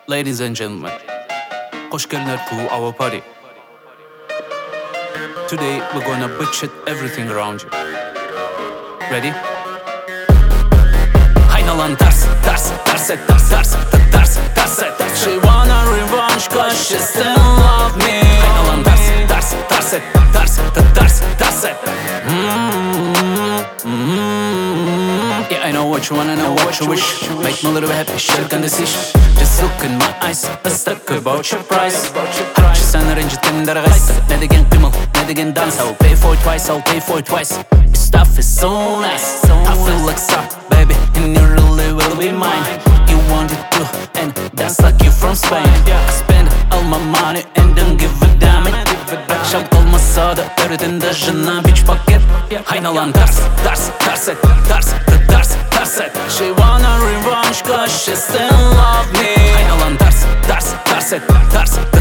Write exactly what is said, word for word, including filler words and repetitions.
Ladies and gentlemen, hoş geldinler to our party. Today we're gonna bullshit everything around you. Ready? Hayna lan ters, ters, ters et, ters, ters, ters, ters et. She wanna revenge cause she still love me. Hayna lan ters, ters, ters et, ters, ters, ters et. Yeah, I know what you wanna know, what you wish. Make me a little happy, shirkan decision. Just look in my eyes, let's talk about your price. Harçı sen rencittin dergaysa. Ne degen kıymal, ne degen dans. I'll pay for it twice, I'll pay for it twice. Your stuff is so nice, I feel like star, baby, and you really will be mine. You want it too, and that's like you from Spain. I spend all my money and don't give a damn it. Şap kalmasa da öğretin de jına bitch paket. Hayna lan ters, ters, ters et, ters, ters, ters et. She wanna revenge cause she still love me. Hayna lan ters, ters, ters et, ters,